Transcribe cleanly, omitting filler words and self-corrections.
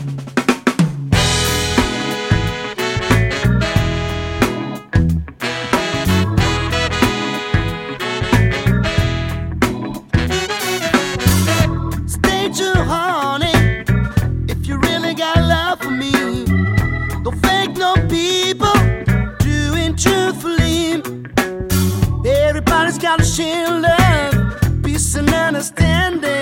Stay true, honey, if you really got love for me. Don't fake no people, doing truthfully. Everybody's gotta share love, peace and understanding.